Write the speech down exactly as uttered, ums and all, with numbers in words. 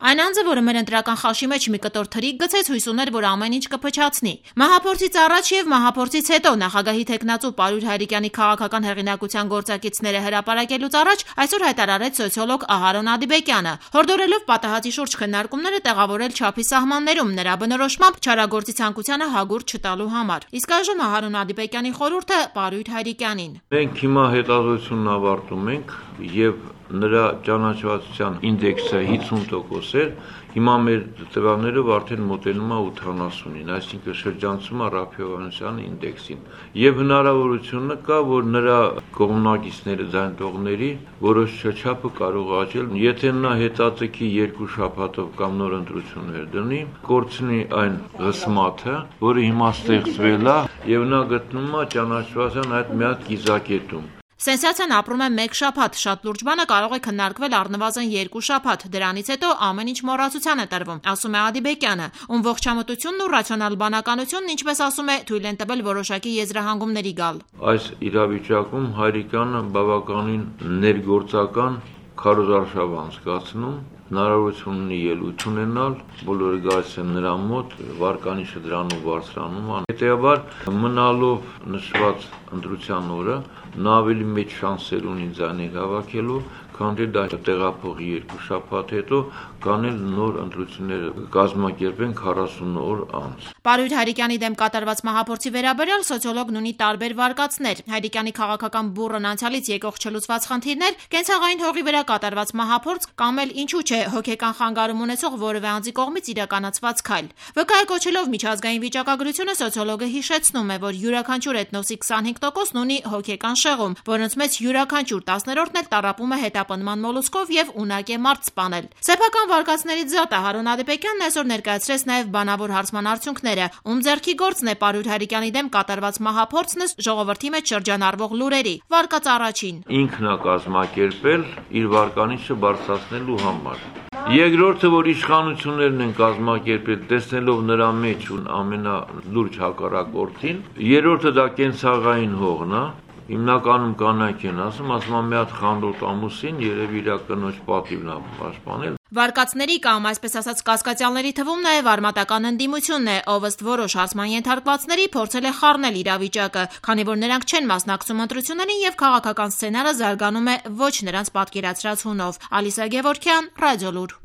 Այն անձը, որը մեր ընտրական խաշի մեջ մի կտոր թրիկ գցեց, հույս ուներ, որ ամեն ինչ կփչացնի։ Մահափորձից առաջ եւ մահափորձից հետո նախագահի թեկնածու Պարույր Հայրիկյանի քաղաքական հեղինակության գործակիցները հրապարակելուց առաջ այսօր հայտարարեց սոցիոլոգ Ահարոն Ադիբեկյանը, հորդորելով պատահածի շուրջ քննարկումները տեղավորել չափի սահմաններում, նրա բնորոշմամբ չարագործի ցանկությանը հագուրդ չտալու համար։ Իսկ այժմ Ահարոն Ադիբեկյանի խորհուրդը Պարույր Հայրիկյանին։ Մենք հիմա հետազոտությունն ավարտում ենք եւ նրա ճանաչվածության ինդեքսը հիսուն տոկոս էր, հիմա մեր տվյալներով արդեն մոտենում է ութանասունին, այսինքն շրջանցում է Ռափիովյանցյան ինդեքսին։ Եվ հնարավորությունը կա, որ նրա կողմնակիցները ձայնտողների որոշ չափը կարող աճել, եթե նա հետաձգի երկու շաբաթով կամ նոր ընտրություններ դնի, կորցնի այն ղսմաթը, որը հիմա ստեղծվել է, եւ նա գտնում է ճանաչվածության այդ մի հատ կիզակետում։ Սենսացիան ապրում է մեկ շաբաթ, շատ լուրջ բանը կարող է քննարկվել առնվազն երկու շաբաթ, դրանից հետո ամեն ինչ մոռացության է տրվում, ասում է Ադիբեկյանը, ում ողջամտությունն ու ռացիոնալ բանականությունն, ինչպես ասում է, թույլ են տվել որոշակի եզրահանգումների գալ։ Այս իրավիճակում Հայրիկյանը բավականին ներգործական քարոզարշավ անցկացնում, հնարավորություն ունի ելույթ ունենալ, բոլորը գալիս են նրա մոտ, վարկանիշը դրանով բարձրանում է։ Հետևաբար մնալով նշված ընտրության օրը նա ավելի մեծ շանսեր ունի ձայներ հավաքելու, քան դա տեղափոխի երկու շաբաթ հետո կանել նոր ընտրություններ կազմակերպեն քառասուն օր անց։ Պարույր Հայրիկյանի դեմ կատարված մահափորձի վերաբերյալ սոցիոլոգն ունի տարբեր վարկածներ։ Հայրիկյանի քաղաքական բուռն անցյալից եկող չլուծված խնդիրներ, կենցաղային հողի վրա կատարված մահափորձ կամ էլ ինչու՞ չէ հոգեկան խանգարում ունեցող որևէ անձի կողմից իրականացված քայլ։ Վկայակոչելով միջազգային վիճակագրությունը սոցիոլոգը հիշեցնում է, որ յուրաքանչյուր էթնոսի քսանհինգ տոկոսն ունի հոգեկան շեղում, որոնց մեջ յուրաքանչյուր տասներորդն էլ տառապում է հետապնդման մոլուսկով եւ ունակ է մարդ սպանել։ Սեփական վարկածներից զատ Ահարոն Ադիբեկյանն այսօր ներկայացրեց նաեւ բանավոր հարցման արդյունքները, ում ձեռքի գործն է Պարույր Հայրիկյանի դեմ կատարված մահափորձն ըստ ժողովրդի մեջ շրջանառվող լուրերի։ Վարկած առաջին. Ինքն է կազմակերպել իր վարկանիշը բարձրացնելու համար։ Երկրորդը, որ իշխանություններն են կազմակերպել, տեսնելով նրա մեջ ամենալուրջ հակառակորդին, երրորդը դա կենցաղային հողն է, հիմնականում կանայք են ասում, ասում եմ մի հատ խանդոտ ամուսին երևի իր կնոջ պատիվն է պաշտպանել։ Վարկածների կամ այսպես ասած կասկածյալների թվում նաև արմատական ընդդիմությունն է, ով ըստ որոշ հարցման ենթարկվածների փորձել է խառնել իրավիճակը, քանի որ նրանք չեն մասնակցում ընտրություններին եւ քաղաքական սցենարը զարգանում է ոչ նրանց պատկերացրած հունով։ Ալիսա Գևորգյան, Ռադիոլուր։